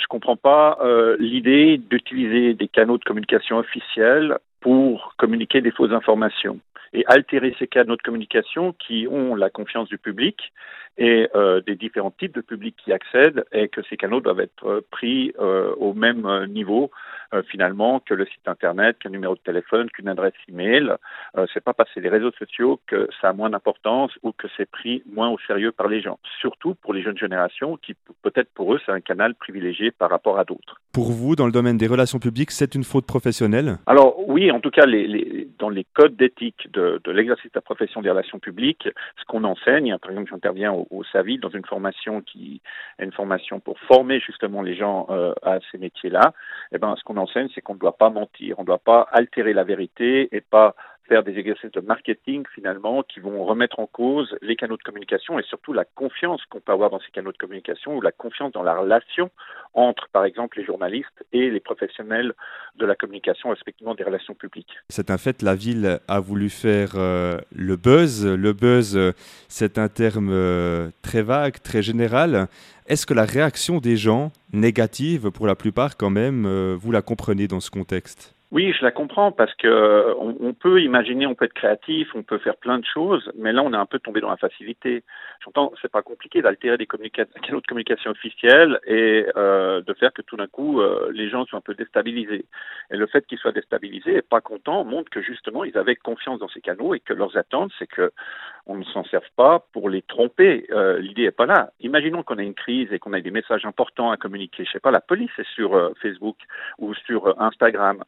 je comprends pas l'idée d'utiliser des canaux de communication officiels pour communiquer des fausses informations et altérer ces canaux de communication qui ont la confiance du public et des différents types de publics qui accèdent, et que ces canaux doivent être pris au même niveau finalement que le site internet, qu'un numéro de téléphone, qu'une adresse email. C'est pas parce que c'est les réseaux sociaux que ça a moins d'importance ou que c'est pris moins au sérieux par les gens. Surtout pour les jeunes générations qui peut-être pour eux c'est un canal privilégié par rapport à d'autres. Pour vous, dans le domaine des relations publiques, c'est une faute professionnelle? Alors oui, en tout cas, dans les codes d'éthique de l'exercice de la profession des relations publiques, ce qu'on enseigne, par exemple, j'interviens au SAVI dans une formation qui est une formation pour former justement les gens à ces métiers-là. Eh ben, ce qu'on enseigne, c'est qu'on ne doit pas mentir, on ne doit pas altérer la vérité et pas faire des exercices de marketing finalement qui vont remettre en cause les canaux de communication et surtout la confiance qu'on peut avoir dans ces canaux de communication ou la confiance dans la relation entre, par exemple, les journalistes et les professionnels de la communication, respectivement des relations publiques. C'est un fait, la ville a voulu faire le buzz. Le buzz, c'est un terme très vague, très général. Est-ce que la réaction des gens, négative pour la plupart quand même, vous la comprenez dans ce contexte ? Oui, je la comprends parce que on peut imaginer, on peut être créatif, on peut faire plein de choses, mais là on est un peu tombé dans la facilité. J'entends, c'est pas compliqué d'altérer des canaux de communication officiels et de faire que tout d'un coup les gens soient un peu déstabilisés. Et le fait qu'ils soient déstabilisés et pas contents montre que justement ils avaient confiance dans ces canaux et que leurs attentes c'est que on ne s'en serve pas pour les tromper. L'idée est pas là. Imaginons qu'on a une crise et qu'on a des messages importants à communiquer. Je sais pas, la police est sur Facebook ou sur Instagram.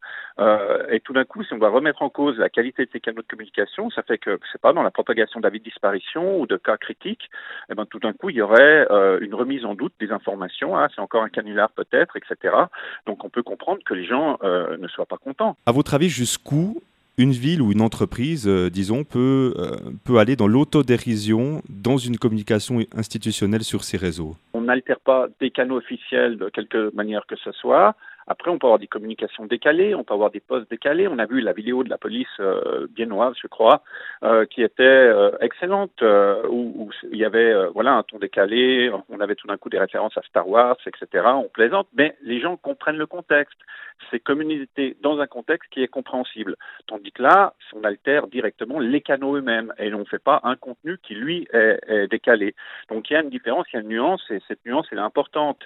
Et tout d'un coup, si on doit remettre en cause la qualité de ces canaux de communication, ça fait que, c'est pas, dans la propagation d'avis de disparition ou de cas critiques, eh ben, tout d'un coup, il y aurait une remise en doute des informations. Ah, c'est encore un canular peut-être, etc. Donc, on peut comprendre que les gens ne soient pas contents. À votre avis, jusqu'où une ville ou une entreprise, disons, peut aller dans l'autodérision dans une communication institutionnelle sur ces réseaux? On n'altère pas des canaux officiels de quelque manière que ce soit. Après, on peut avoir des communications décalées, on peut avoir des posts décalés. On a vu la vidéo de la police biennoise, je crois, qui était excellente, où il y avait voilà un ton décalé. On avait tout d'un coup des références à Star Wars, etc. On plaisante, mais les gens comprennent le contexte. C'est communiqué dans un contexte qui est compréhensible. Tandis que là, on altère directement les canaux eux-mêmes et on ne fait pas un contenu qui, lui, est décalé. Donc il y a une différence, il y a une nuance et cette nuance, elle est importante.